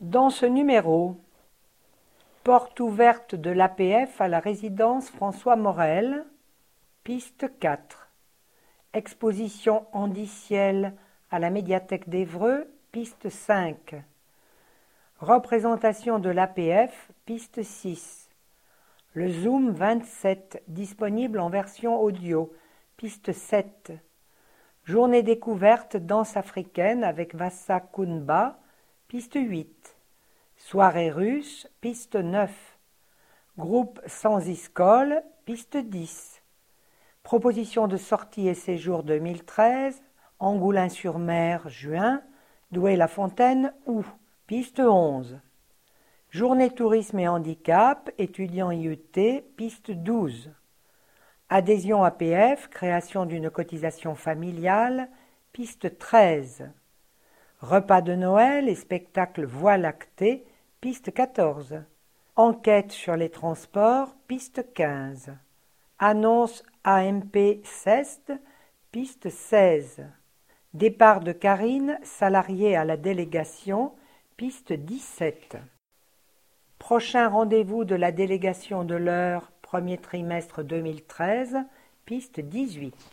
Dans ce numéro, porte ouverte de l'APF à la résidence François Morel, piste 4. Exposition indicielle à la médiathèque d'Évreux, piste 5. Représentation de l'APF, piste 6. Le Zoom 27, disponible en version audio, piste 7. Journée découverte danse africaine avec Vassa Kounba, piste 8. Soirée russe, piste 9. Groupe Sans Iscole, piste 10. Proposition de sortie et séjour 2013, Angoulins-sur-Mer, juin, Douai-la-Fontaine, août, piste 11. Journée tourisme et handicap, étudiants IUT, piste 12. Adhésion APF, création d'une cotisation familiale, piste 13. Repas de Noël et spectacle Voie lactée, piste 14. Enquête sur les transports, piste 15. Annonce AMP CEST, piste 16. Départ de Karine, salariée à la délégation, piste 17. Prochain rendez-vous de la délégation de l'Eure, premier trimestre 2013, piste 18.